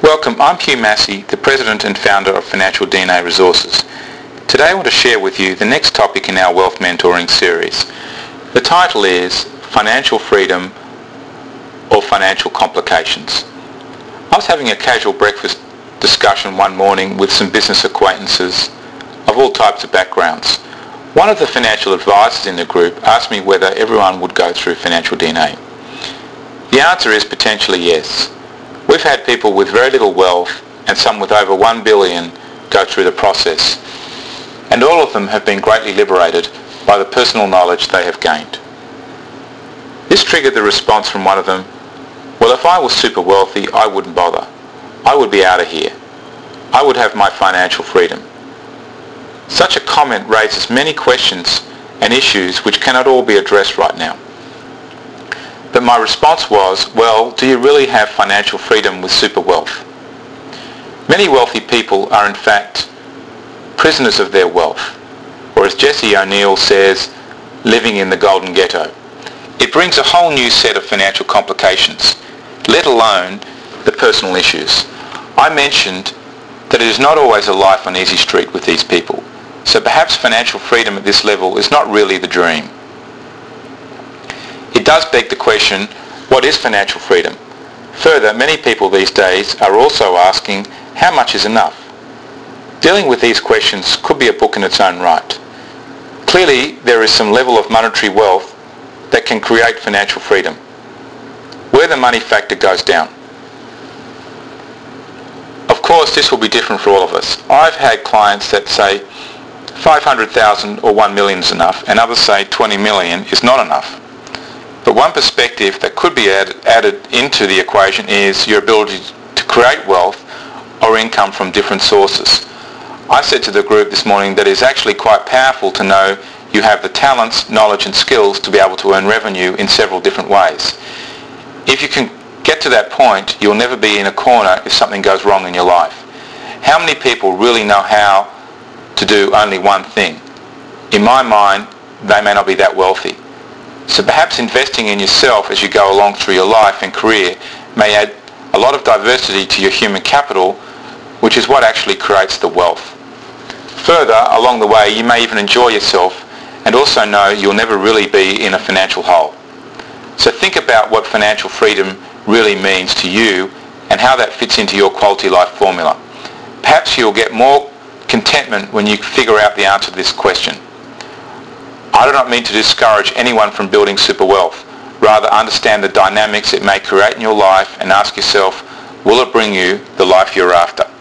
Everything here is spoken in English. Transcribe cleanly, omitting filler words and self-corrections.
Welcome, I'm Hugh Massey, the President and Founder of Financial DNA Resources. Today I want to share with you the next topic in our Wealth Mentoring series. The title is Financial Freedom or Financial Complications. I was having a casual breakfast discussion one morning with some business acquaintances of all types of backgrounds. One of the financial advisors in the group asked me whether everyone would go through Financial DNA. The answer is potentially yes. We've had people with very little wealth and some with over 1 billion go through the process, and all of them have been greatly liberated by the personal knowledge they have gained. This triggered the response from one of them, well, if I was super wealthy, I wouldn't bother. I would be out of here. I would have my financial freedom. Such a comment raises many questions and issues which cannot all be addressed right now. But my response was, well, do you really have financial freedom with super wealth? Many wealthy people are in fact prisoners of their wealth, or as Jesse O'Neill says, living in the golden ghetto. It brings a whole new set of financial complications, let alone the personal issues. I mentioned that it is not always a life on easy street with these people, so perhaps financial freedom at this level is not really the dream. It does beg the question, what is financial freedom? Further, many people these days are also asking, how much is enough? Dealing with these questions could be a book in its own right. Clearly, there is some level of monetary wealth that can create financial freedom, where the money factor goes down. Of course, this will be different for all of us. I've had clients that say 500,000 or 1 million is enough, and others say 20 million is not enough. But one perspective that could be added into the equation is your ability to create wealth or income from different sources. I said to the group this morning that it is actually quite powerful to know you have the talents, knowledge and skills to be able to earn revenue in several different ways. If you can get to that point, you'll never be in a corner if something goes wrong in your life. How many people really know how to do only one thing? In my mind, they may not be that wealthy. So perhaps investing in yourself as you go along through your life and career may add a lot of diversity to your human capital, which is what actually creates the wealth. Further, along the way, you may even enjoy yourself and also know you'll never really be in a financial hole. So think about what financial freedom really means to you and how that fits into your quality life formula. Perhaps you'll get more contentment when you figure out the answer to this question. I do not mean to discourage anyone from building super wealth. Rather, understand the dynamics it may create in your life and ask yourself, will it bring you the life you're after?